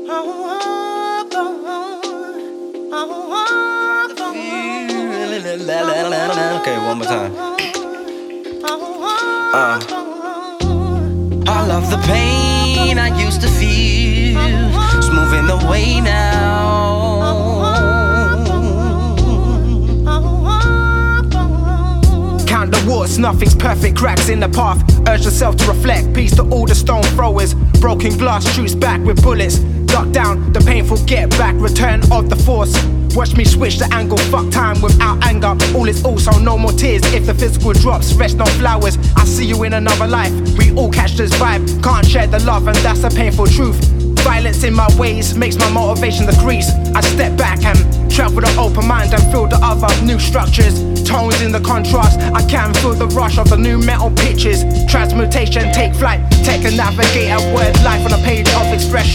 Okay, one more time. I love the pain I used to feel. It's moving away now. Count the warts, nothing's perfect, cracks in the path. Urge yourself to reflect, peace to all the stone throwers. Broken glass shoots back with bullets. Duck down, the painful get back, return of the force. Watch me switch the angle, fuck time without anger. All is also no more tears if the physical drops, rest no flowers. I see you in another life, we all catch this vibe. Can't share the love and that's a painful truth. Violence in my ways makes my motivation decrease. I step back and travel with an open mind and feel the other new structures. Tones in the contrast, I can feel the rush of the new metal pitches. Transmutation, take flight, take a navigator, word life on a page of expression.